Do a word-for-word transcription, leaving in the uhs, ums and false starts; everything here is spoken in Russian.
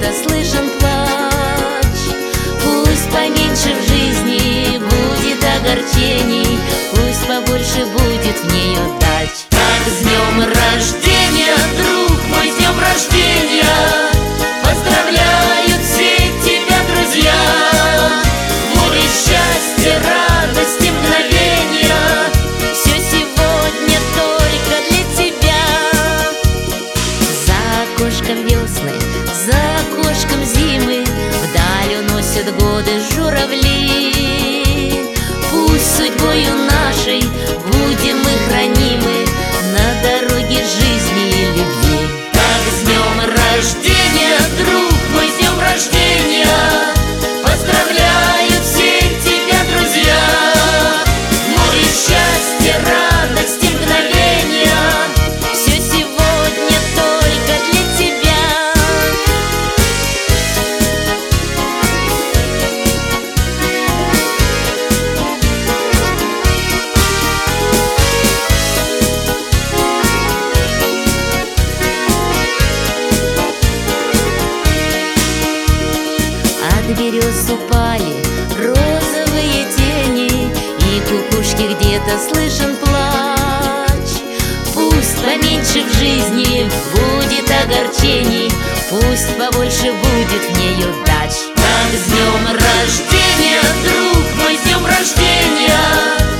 где-то слышен плач. Пусть поменьше в жизни будет огорчений, пусть побольше будет в ней удач. Так, с днем рождения, друг мой, с днем рождения! Поздравляют все тебя друзья! Море счастья, радости, мгновения, все сегодня только для тебя. За окошком весны, за окошком зимы вдаль уносят годы журавли. Пусть судьбою нашей будем мы хранимы на дороге жизни и любви. Так, с днем рождения, друг мой, с днем рождения! Поздравляют все тебя друзья! Море счастья, радости, мгновения, все сегодня только для тебя. От берез упали розовые тени, и кукушки где-то слышен плач. Пусть поменьше в жизни будет огорчений, пусть побольше будет в ней удач. Так, с днем рождения, друг мой, с днем рождения!